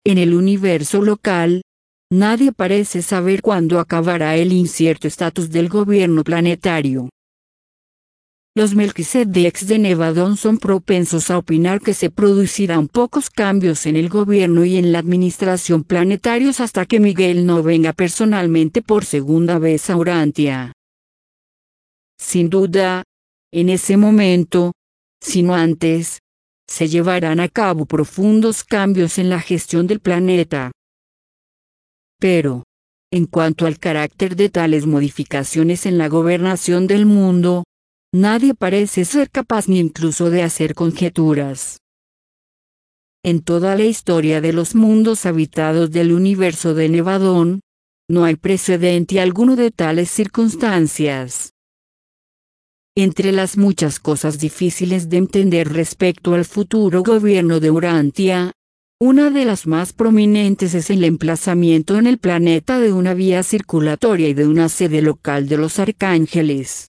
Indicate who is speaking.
Speaker 1: En el universo local, nadie parece saber cuándo acabará el incierto estatus del gobierno planetario. Los Melquisedecs de Nevadón son propensos a opinar que se producirán pocos cambios en el gobierno y en la administración planetarios hasta que Miguel no venga personalmente por segunda vez a Urantia. Sin duda, en ese momento, si no antes, se llevarán a cabo profundos cambios en la gestión del planeta. Pero, en cuanto al carácter de tales modificaciones en la gobernación del mundo, nadie parece ser capaz ni incluso de hacer conjeturas. En toda la historia de los mundos habitados del universo de Nevadón, no hay precedente alguno de tales circunstancias. Entre las muchas cosas difíciles de entender respecto al futuro gobierno de Urantia, una de las más prominentes es el emplazamiento en el planeta de una vía circulatoria y de una sede local de los arcángeles.